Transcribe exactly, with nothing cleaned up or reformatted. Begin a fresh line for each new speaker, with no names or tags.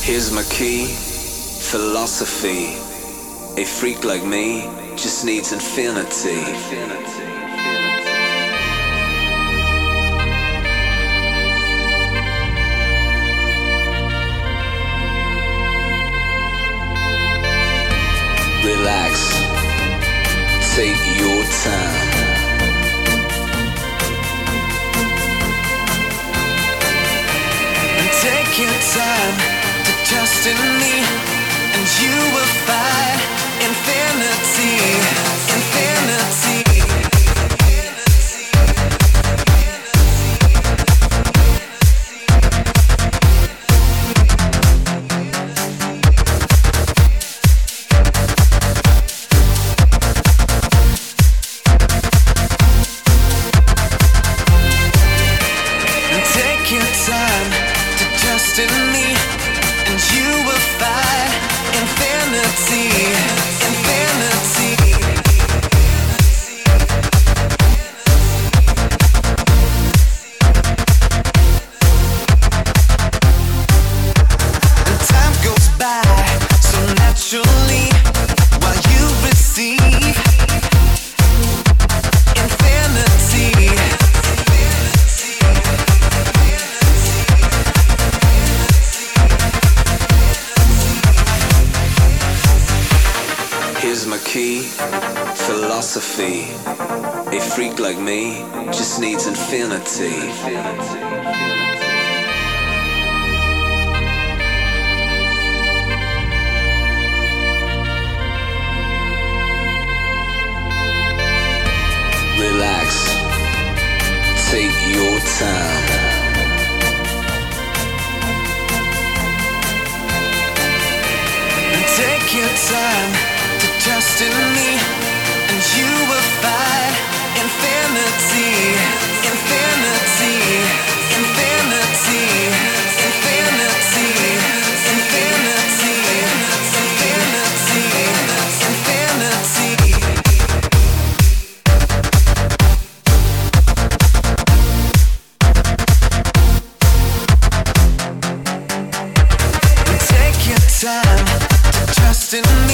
Here's my key, philosophy. A freak like me just needs infinity. Relax, take your time.
And take your time to trust in me, and you will find infinity, infinity.
Philosophy. A freak like me just needs infinity. Relax, take your time.
And take your time to trust in me, and you will find infinity, infinity, infinity, infinity, infinity, infinity, infinity. And take your time to trust in me.